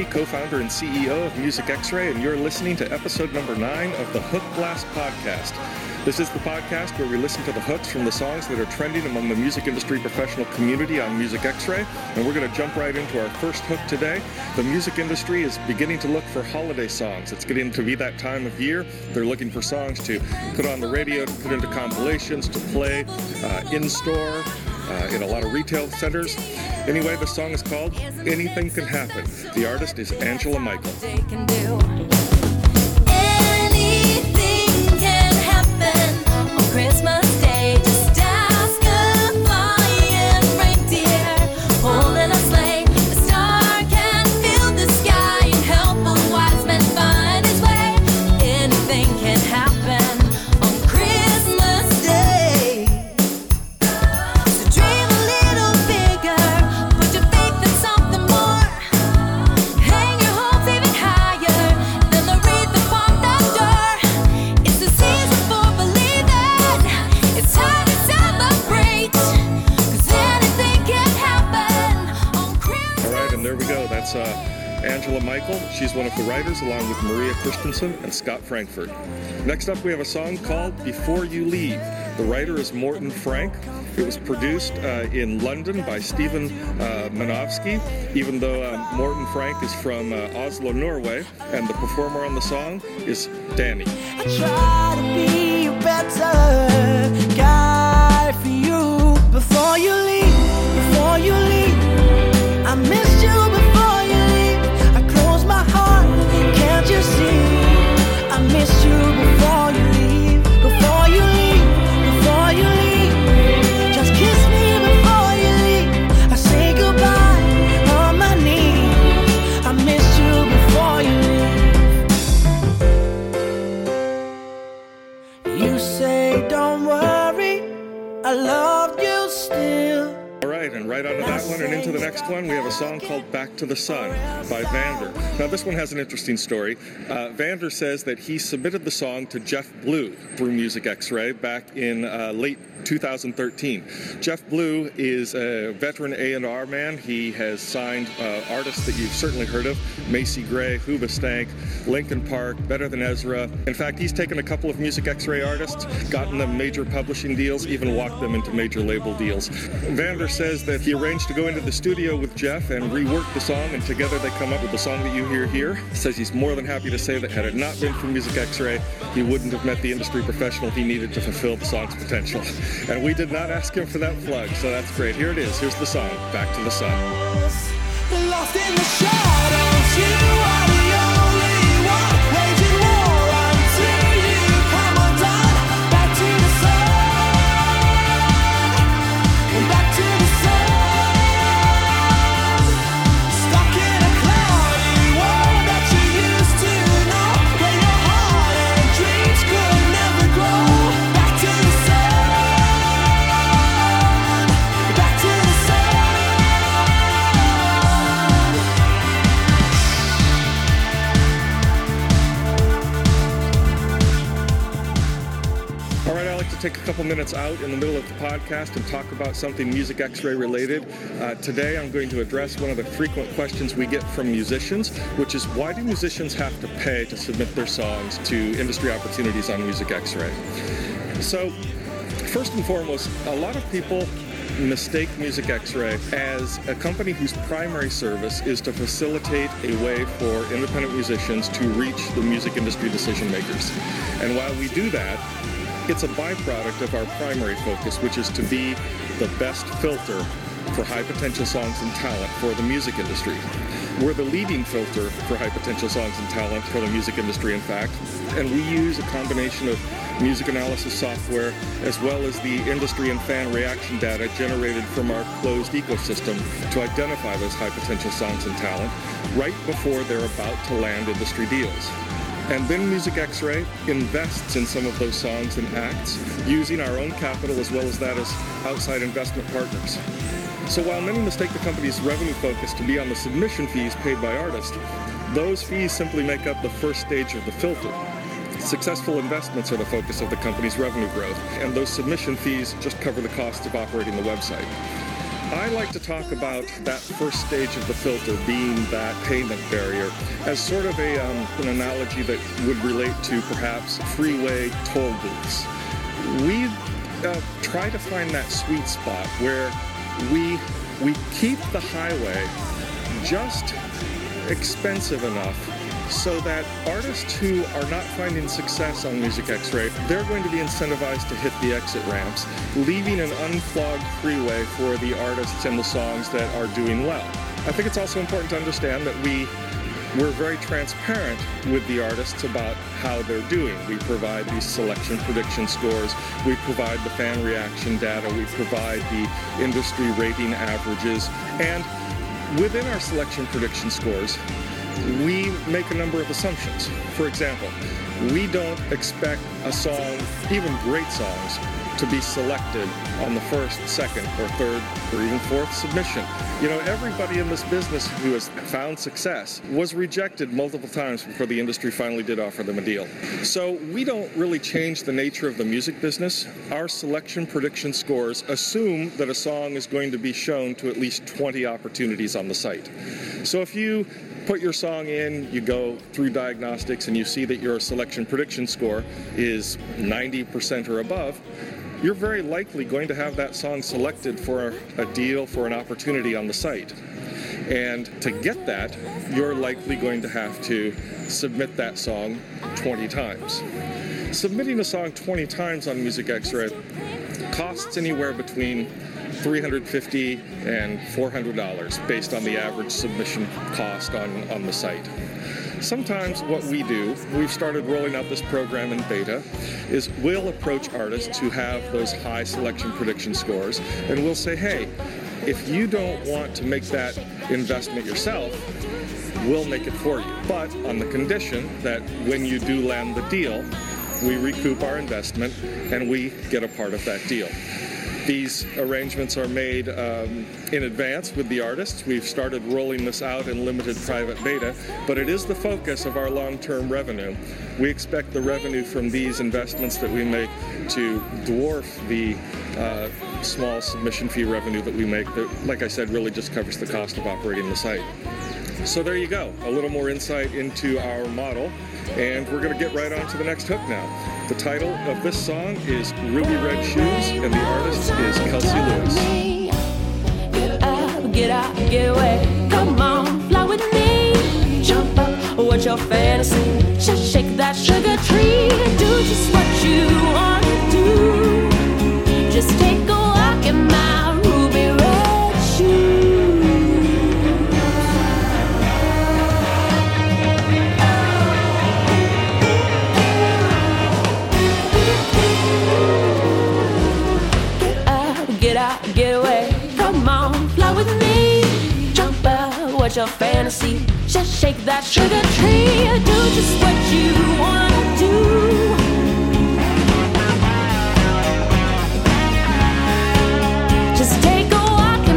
co-founder and CEO of Music X-Ray, and you're listening to episode number 9 of the Hook Blast podcast. This is the podcast where we listen to the hooks from the songs that are trending among the music industry professional community on Music X-Ray, and we're going to jump right into our first hook today. The music industry is beginning to look for holiday songs. It's getting to be that time of year. They're looking for songs to put on the radio, to put into compilations, to play in-store, in a lot of retail centers. Anyway, the song is called Anything Can Happen. The artist is Angela Michael. Christmas Day, just ask a flying reindeer, pulling a sleigh. The star can fill the sky and help a wise man find his way. Anything can happen on Christmas Day. So dream a little bigger, put your faith in something more. Hang your hopes even higher than the wreath upon that door. It's the season for believing. It's time to celebrate, 'cause anything can happen on Christmas. All right, and there we go. That's Angela Michael. She's one of the writers, along with Maria Christensen and Scott Frankfurt. Next up, we have a song called Before You Leave. The writer is Morten Frank. It was produced in London by Stephen Manofsky, even though Morten Frank is from Oslo, Norway, and the performer on the song is Danny. I try to be a better guy for you before you leave, before you leave. I missed you before you leave. I close my heart, can't you see? I missed you before you leave, before you leave, before you leave. Just kiss me before you leave. I say goodbye on my knees. I missed you before you leave. You say don't worry, I love you still. All right, and right out of that one and into the next one, we have a song called Back to the Sun by Vander. Now, this one has an interesting story. Vander says that he submitted the song to Jeff Blue through Music X-Ray back in late 2013. Jeff Blue is a veteran A&R man. He has signed artists that you've certainly heard of: Macy Gray, Hoobastank, Linkin Park, Better Than Ezra. In fact, he's taken a couple of Music X-Ray artists, gotten them major publishing deals, even walked them into major label deals. Vander says that he arranged to go into the studio with Jeff and rework the song, and together they come up with the song that you hear here. Says he's more than happy to say that had it not been for Music X-Ray, he wouldn't have met the industry professional he needed to fulfill the song's potential. And we did not ask him for that plug, so that's great. Here it is. Here's the song, Back to the Sun. Lost in the shadows, you are the only one waging war until you come undone. Back to the sun, back to the sun. Stuck in a cloudy world that you used to know, where your heart and dreams could never grow. Back to the sun, back to the sun. All right, I'd like to take a couple minutes out in the middle of the podcast and talk about something Music X-Ray related. Today, I'm going to address one of the frequent questions we get from musicians, which is, why do musicians have to pay to submit their songs to industry opportunities on Music X-Ray? So, first and foremost, a lot of people mistake Music X-Ray as a company whose primary service is to facilitate a way for independent musicians to reach the music industry decision makers. And while we do that, it's a byproduct of our primary focus, which is to be the best filter for high potential songs and talent for the music industry. We're the leading filter for high potential songs and talent for the music industry, in fact, and we use a combination of music analysis software as well as the industry and fan reaction data generated from our closed ecosystem to identify those high potential songs and talent right before they're about to land industry deals. And then Music X-Ray invests in some of those songs and acts using our own capital as well as that as outside investment partners. So while many mistake the company's revenue focus to be on the submission fees paid by artists, those fees simply make up the first stage of the filter. Successful investments are the focus of the company's revenue growth, and those submission fees just cover the cost of operating the website. I like to talk about that first stage of the filter being that payment barrier as sort of an analogy that would relate to perhaps freeway toll booths. We try to find that sweet spot where we keep the highway just expensive enough so that artists who are not finding success on Music X-Ray, they're going to be incentivized to hit the exit ramps, leaving an unclogged freeway for the artists and the songs that are doing well. I think it's also important to understand that we're very transparent with the artists about how they're doing. We provide these selection prediction scores, we provide the fan reaction data, we provide the industry rating averages, and within our selection prediction scores, we make a number of assumptions. For example, we don't expect a song, even great songs, to be selected on the first, second, or third, or even fourth submission. You know, everybody in this business who has found success was rejected multiple times before the industry finally did offer them a deal. So we don't really change the nature of the music business. Our selection prediction scores assume that a song is going to be shown to at least 20 opportunities on the site. So if you put your song in, you go through diagnostics, and you see that your selection prediction score is 90% or above, you're very likely going to have that song selected for a deal, for an opportunity on the site. And to get that, you're likely going to have to submit that song 20 times. Submitting a song 20 times on Music X-Ray costs anywhere between $350 and $400 based on the average submission cost on the site. Sometimes what we do, we've started rolling out this program in beta, is we'll approach artists who have those high selection prediction scores, and we'll say, hey, if you don't want to make that investment yourself, we'll make it for you. But on the condition that when you do land the deal, we recoup our investment and we get a part of that deal. These arrangements are made in advance with the artists. We've started rolling this out in limited private beta, but it is the focus of our long-term revenue. We expect the revenue from these investments that we make to dwarf the small submission fee revenue that we make that, like I said, really just covers the cost of operating the site. So there you go, a little more insight into our model, and we're going to get right on to the next hook now. The title of this song is Ruby Red Shoes, and the artist is Kelsey Lewis. Get out, get away. Come on, fly with me. Jump up, what's your fantasy? Just shake that sugar tree. Do just what you want to do. Just take a walk in my ruby red shoes. Get away, come on, fly with me. Jump out, what's your fantasy? Just shake that sugar tree. Do just what you wanna do. Just take a walk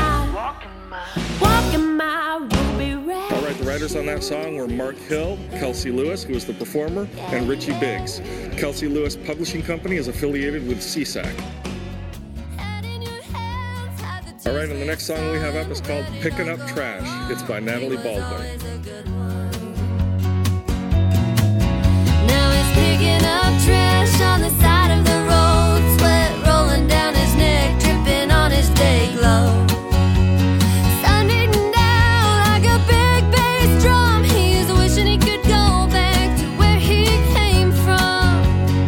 in my ruby red. All right, the writers on that song were Mark Hill, Kelsey Lewis, who was the performer, and Richie Biggs. Kelsey Lewis Publishing Company is affiliated with CSAC. All right, and the next song we have up is called Pickin' Up Trash. It's by Natalie Baldwin. Now he's picking up trash on the side of the road, sweat rolling down his neck, dripping on his day glove. Sun beating down like a big bass drum. He's wishing he could go back to where he came from,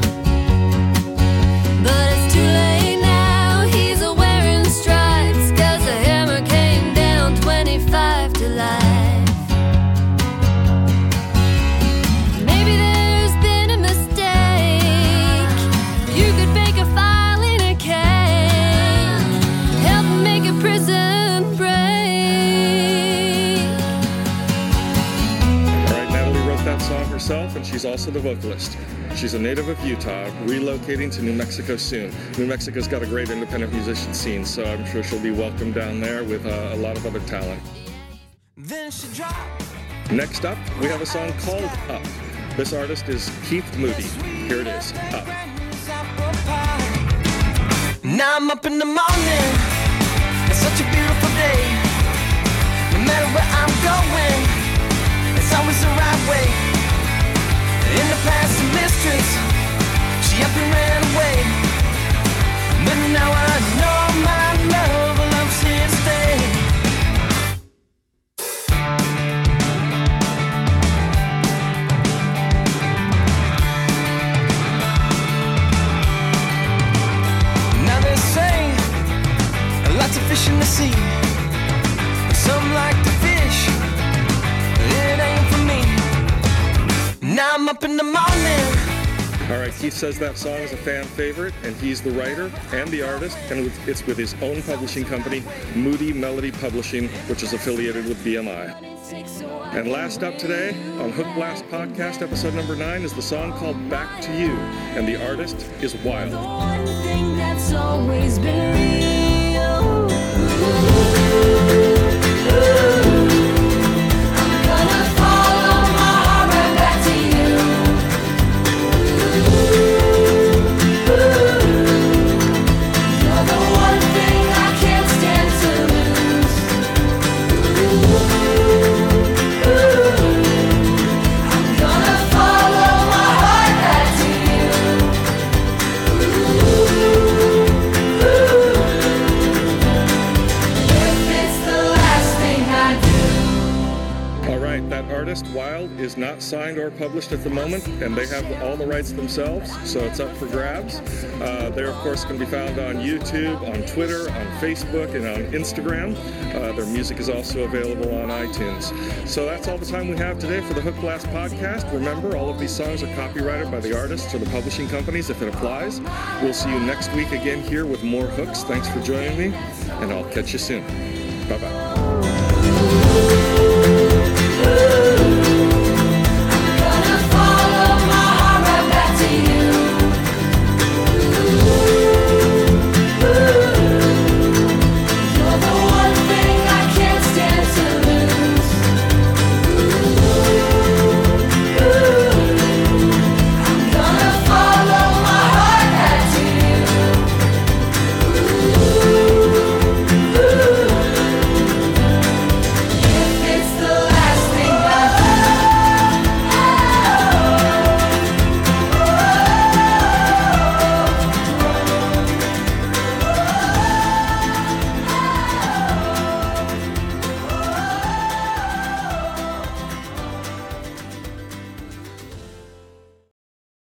but it's too late now. He's wearing stripes 'cause the hammer came down 25 to life. Maybe there's been a mistake. You could bake a file in a cake, help make a prison break. All right, Natalie wrote that song herself, and she's also the vocalist. She's a native of Utah, relocating to New Mexico soon. New Mexico's got a great independent musician scene, so I'm sure she'll be welcomed down there with a lot of other talent. Then she dropped. Next up, we have a song called Up. This artist is Keith Moody. Here it is, Up. Now I'm up in the morning, It's such a beautiful day. No matter where I'm going, it's always the right way. In the past, the mistress, she up and ran away. But now I know my love loves here to stay. Now they say lots of fish in the sea. Some like to fish, it ain't for me. Now I'm up in the morning. All right, Keith says that song is a fan favorite, and he's the writer and the artist, and it's with his own publishing company, Moody Melody Publishing, which is affiliated with BMI. And last up today on Hook Blast Podcast, episode number 9, is the song called Back to You, and the artist is Wild. The one thing that's always been real. I'm gonna follow my heart right back to you. You're the one thing I can't stand to lose. I'm gonna follow my heart back to you. If it's the last thing I do. All right, that artist, Wild, is not signed or published at the moment, and they have all the rights themselves, so it's up for grabs. They're, of course, going to be found on YouTube, on Twitter, on Facebook, and on Instagram. Their music is also available on iTunes. So that's all the time we have today for the Hook Blast Podcast. Remember, all of these songs are copyrighted by the artists or the publishing companies if it applies. We'll see you next week again here with more hooks. Thanks for joining me, and I'll catch you soon.